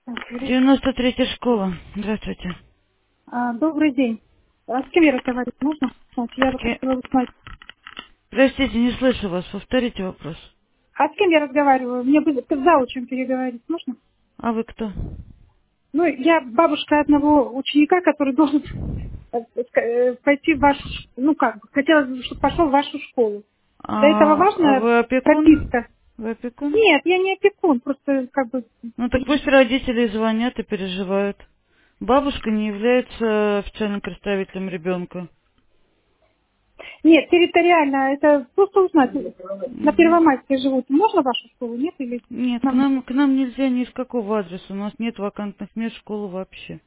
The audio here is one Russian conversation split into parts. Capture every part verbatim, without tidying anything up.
девяносто третья школа. Здравствуйте. А, добрый день. А с кем я разговариваю? Можно? Значит, я бы Ке- хотела узнать. Простите, не слышу вас. Повторите вопрос. А с кем я разговариваю? Мне бы с заучем переговорить. Можно? А вы кто? Ну, я бабушка одного ученика, который должен э, э, пойти в вашу, ш- ну как, бы, хотелось бы, чтобы пошел в вашу школу. Для этого А, а важна вы опекун? прописка? Вы опекун? Нет, я не опекун, просто как бы... Ну так пусть родители звонят и переживают. Бабушка не является официальным представителем ребенка. Нет, территориально, это просто узнать. На Мгм. Первомайской живут. Можно в вашу школу? Нет? Или Нет, к нам нам, к нам нельзя ни с какого адреса. У нас нет вакантных мест школы вообще.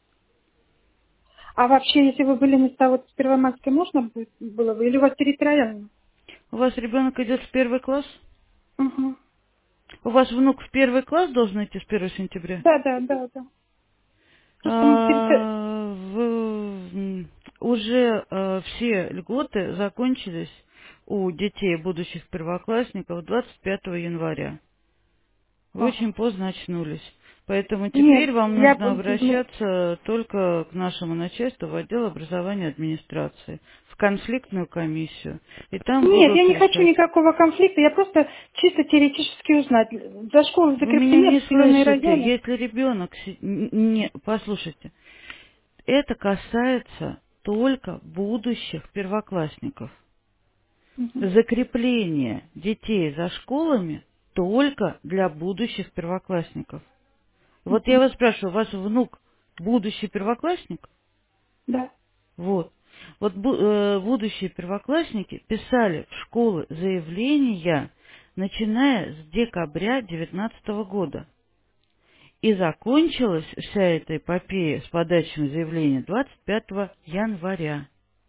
А вообще, если вы были места вот в Первомайской, можно бы- было бы? Или у вас территориально? У вас ребенок идет в первый класс? Угу. У вас внук в первый класс должен идти с первого сентября? Да, да, да, да. Просто мы территори... А, в- м, уже э, все льготы закончились у детей будущих первоклассников двадцать пятого января. Вы Ага. очень поздно очнулись. Поэтому Нет, теперь вам я... нужно б- ну, обращаться только к нашему начальству в отдел образования и администрации, в конфликтную комиссию. И там Нет, я будут не хочу решать. никакого конфликта, я просто чисто теоретически узнать. За школу Вы меня закреплены не определенные слышите. районы. Если ребенок... си- н- Не, послушайте. Это касается только будущих первоклассников. Мгм. Закрепление детей за школами только для будущих первоклассников. Вот я Мгм. вас спрашиваю, у вас внук будущий первоклассник? Да. Вот. Вот бу- э, будущие первоклассники писали в школы заявления, начиная с декабря две тысячи девятнадцатого года. И закончилась вся эта эпопея с подачей заявления двадцать пятого января.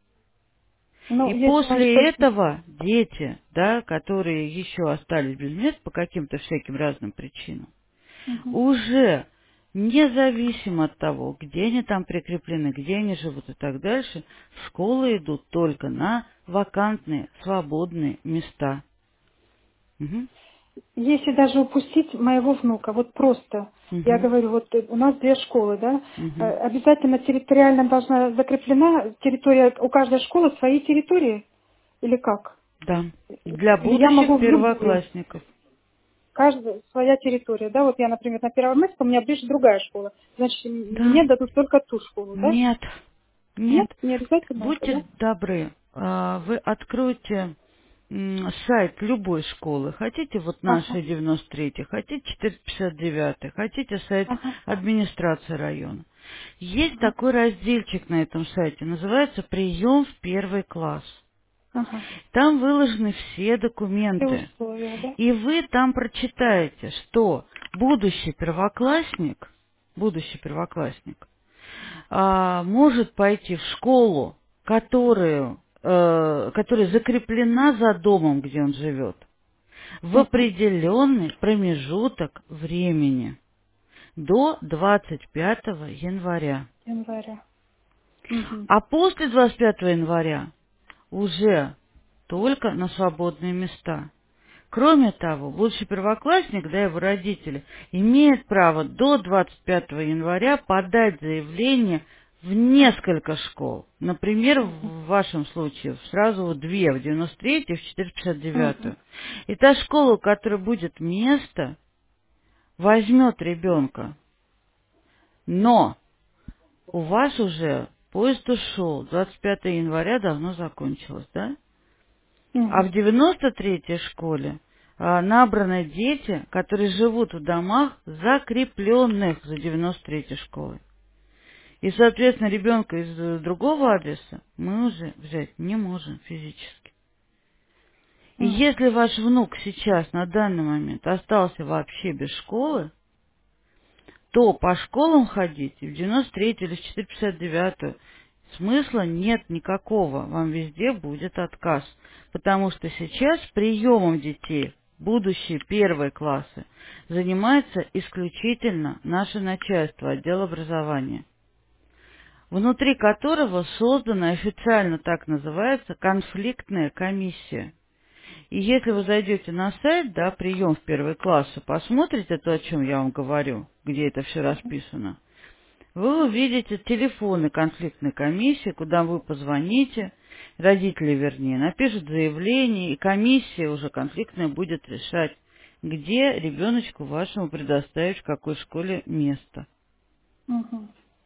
Ну, И если он после что... этого дети, да, которые еще остались без мест по каким-то всяким разным причинам, Мгм. уже независимо от того, где они там прикреплены, где они живут и так дальше, в школы идут только на вакантные, свободные места. Мгм. Если даже упустить моего внука, вот просто, я Мгм. говорю, вот э, у нас две школы, да, э, Мгм. обязательно территориально должна закреплена территория, у каждой школы свои территории, или как? Да. Для Или я могу будущих в любую, первоклассников. каждая своя территория, да, вот я, например, на Первомайском, у меня ближе другая школа, значит, м- Да. мне дадут только ту школу, да? Нет. Нет, Нет. не обязательно это, да? Будьте добры, а, вы откройте м, сайт любой школы. Хотите вот Ага, нашей девяносто третьей, хотите четыреста пятьдесят девятой, хотите сайт ага, администрации района. Есть ага, такой разделчик на этом сайте, называется «Прием в первый класс». ага. Там выложены все Все документы. условия, да? И вы там прочитаете, что будущий первоклассник, будущий первоклассник а, может пойти в школу, которую, э, которая закреплена за домом, где он живет, в Угу. определенный промежуток времени до двадцать пятого января. Января. Угу. А после двадцать пятого января уже только на свободные места. Кроме того, будущий первоклассник, да, его родители, имеет право до двадцать пятого января подать заявление в несколько школ. Например, в вашем случае сразу в две, в девяносто третью и в четыреста пятьдесят Угу. девятую. И та школа, у которой будет место, возьмет ребенка. Но у вас уже поезд ушел, двадцать пятого января давно закончилось, да? А в Угу. девяносто третьей школе а, набраны дети, которые живут в домах, закрепленных за девяносто третьей школой. И, соответственно, ребенка из э, другого адреса мы уже взять не можем физически. И Угу. если ваш внук сейчас, на данный момент, остался вообще без школы, то по школам ходить и в девяносто третью или в четыреста пятьдесят девятую смысла нет никакого. Вам везде будет отказ. Потому что сейчас приемом детей, будущие первые классы, занимается исключительно наше начальство, отдел образования, внутри которого создана официально так называется конфликтная комиссия. И если вы зайдете на сайт, да, прием в первый класс, и посмотрите то, о чем я вам говорю, где это все расписано, вы увидите телефоны конфликтной комиссии, куда вы позвоните, родители, вернее, напишут заявление, и комиссия уже конфликтная будет решать, где ребеночку вашему предоставить, в какой школе место. Угу.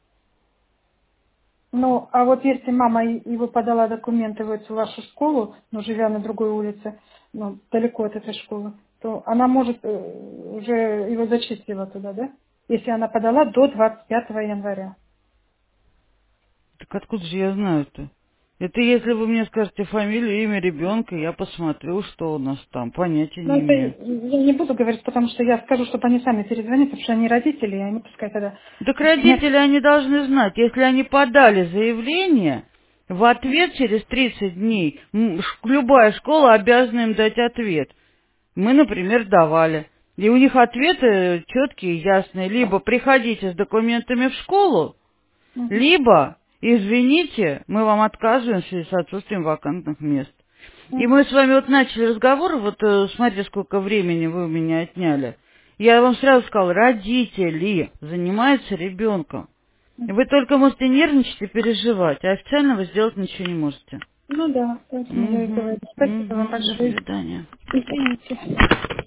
Ну, а вот если мама и- его подала документы в эту вашу школу, но живя на другой улице, ну, далеко от этой школы, то она может э, уже его зачислила туда, да? Если она подала до двадцать пятого января. Так откуда же я знаю-то? Это если вы мне скажете фамилию, имя ребенка, я посмотрю, что у нас там. Понятия Ну, не это имею. я не буду говорить, потому что я скажу, чтобы они сами перезвонили, потому что они родители, и они пускай тогда Так звонят. родители, они должны знать, если они подали заявление, в ответ через тридцать дней м, ш- любая школа обязана им дать ответ. Мы, например, давали. И у них ответы четкие, ясные. Либо приходите с документами в школу, Мгм. либо, извините, мы вам отказываем в связи с отсутствием вакантных мест. И мы Мгм. с вами вот начали разговор, вот э, смотрите, сколько времени вы у меня отняли. Я вам сразу сказала, родители занимаются ребенком. Вы только можете нервничать и переживать, а официально вы сделать ничего не можете. Ну да, поэтому я и говорю. Угу, Спасибо вам угу, до большое. свидания. Извините.